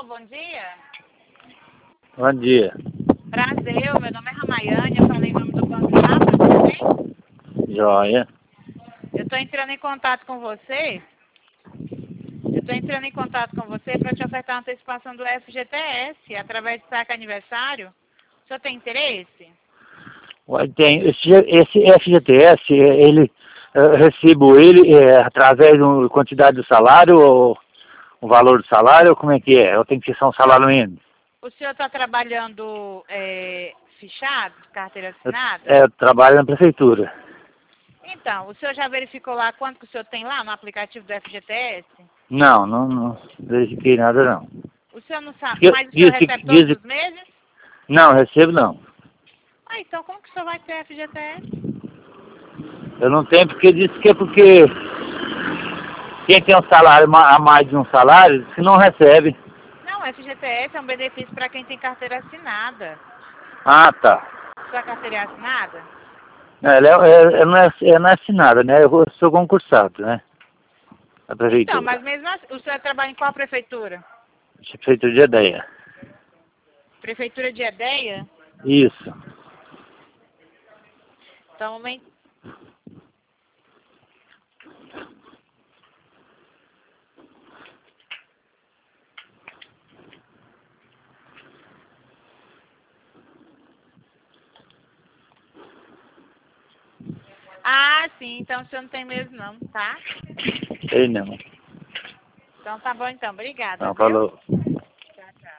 bom dia. Bom dia. Prazer, meu nome é Ramayane, eu falei em nome do Banco Safra, tudo bem? Joia. Eu estou entrando em contato com você. Para te ofertar uma antecipação do FGTS através de saque aniversário. O senhor tem interesse? Tem, esse FGTS, ele, eu recebo ele através da quantidade do salário ou o valor do salário, ou como é que é? Eu tenho que ser um salário mínimo? O senhor está trabalhando fichado, carteira Eu, assinada? eu trabalho na prefeitura. Então, o senhor já verificou lá quanto que o senhor tem lá no aplicativo do FGTS? Não verifiquei nada não. O senhor não sabe, mas o senhor recebe todos os meses? Não, recebo não. Ah, então como que o senhor vai ter FGTS? Eu não tenho porque disse que é porque quem tem um salário a mais de um salário, diz que não recebe. Não, FGTS é um benefício para quem tem carteira assinada. Ah, tá. Sua carteira é assinada? Ela não é assinada, né? Eu sou concursado, né? Da Então, prefeitura. mas mesmo assim, o senhor trabalha em qual prefeitura? Prefeitura de Ideia. Prefeitura de Edéia? Isso. Então, um momento. Ah, sim, então o senhor não tem mesmo não, tá? Sei não. Então tá bom então, obrigada, Não, viu? falou.